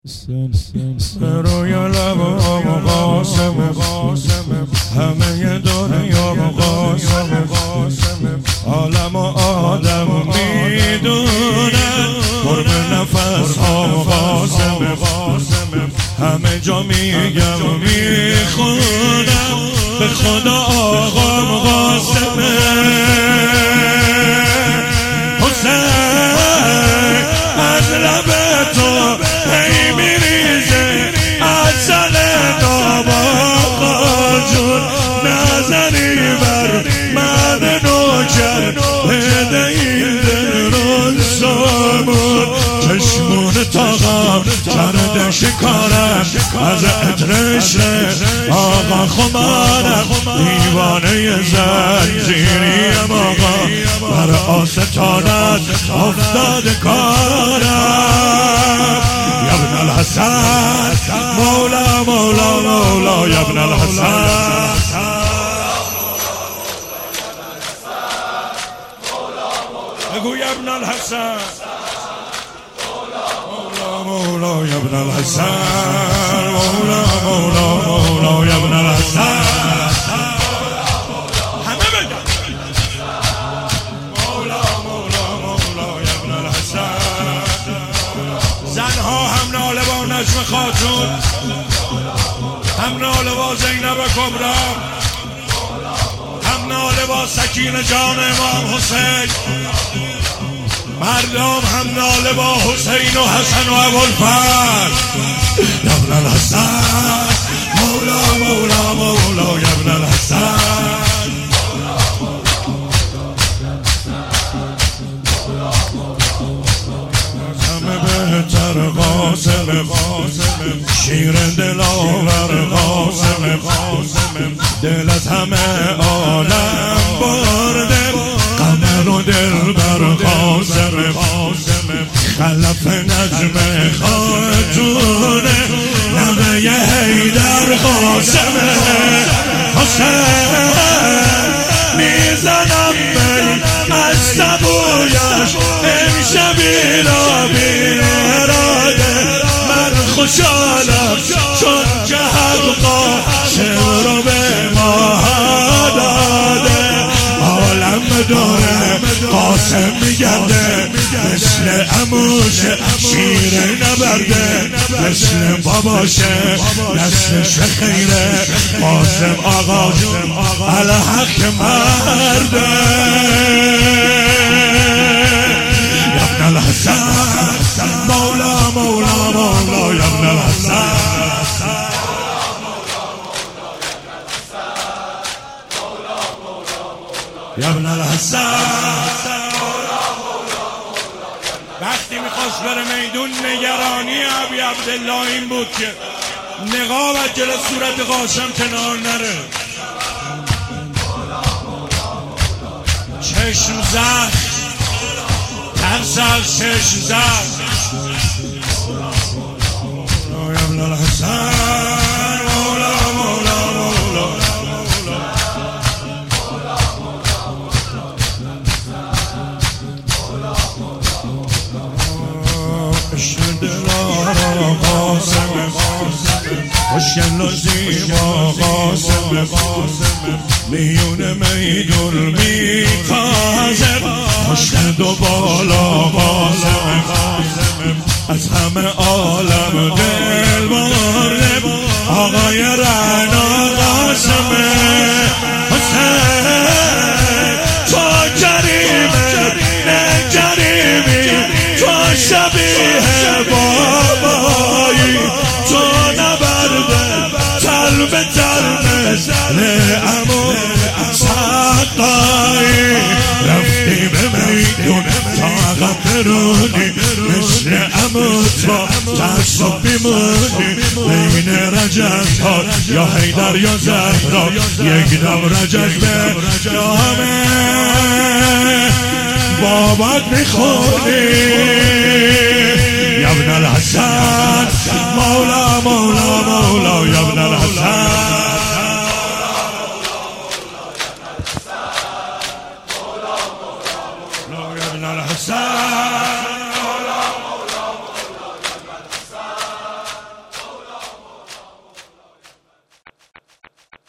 روی لبام قاسم همه دنیا قاسم عالم و آدم میدونن قرب نفس ها قاسم همه جا میگم میخونم به خدا آقام قاسمه حسین از لب تو هی میریزه عسل ناباقا جون نظری بر من نوکر بده این دل رو سامون چشمون تاقم کرده شکارم از عطرش آقا خمارم دیوانه زنجیریم آقا بر آستانت افتاد کارم یا ابن الحسن مولا مولا مولا یا ابن الحسن بگو یا ابن الحسن مولا یا ابن الحسن مولا مولا مولا یا ابن الحسن همه بگن مولا مولا مولا یا ابن الحسن زنها هم ناله با نجم خاتون هم ناله با زینب کبرا هم ناله با سکینه جان امام حسین مردم هم ناله با حسین و حسن و ابوالفضل یا ابن الحسن مولا مولا مولا یا ابن الحسن همه بهتر قاسم شیر دلاور قاسم دل از همه عالم برده قمر و دل بر قاسم خلف نجم خاتونه نمه حیدر قاسم حسین میزنم بی از سبویش امشبی را بی اراده من خوشحالم چون که حقا شعر رو به ما داده عالم داره قاسم میگرده مثل عموش شیر نبرده مثل باباشه نسلش خیره قاسم آقا جون الحق مرده یا ابن الحسن مولا مولا مولا یا ابن الحسن یا ابن الحسن وقتی میخواست بره میدون نگرانی ابی عبدالله این بود که نقاب از جلو صورت قاسم کنار نره چشم زد ترس از چشم زد یا ابن الحسن مولا مولا مولا خوشگل و زیبا قاسم میون میدون میتازم خوشگل و بالا قاسم از همه عالم دل برده آقای رعنا قاسم حسین تو کریمه نه کریمی تو شبیه بابایی تو نبرده تل به تل مثل عمو سقایی رفتی به میدون تا عقب برونی مثل عمو تو تعصب بیمونی بین رجب ها یا حیدر یا زهرا یک دم رجب به نامه بابات میخونی یا ابن الحسن مولا مولا مولا یا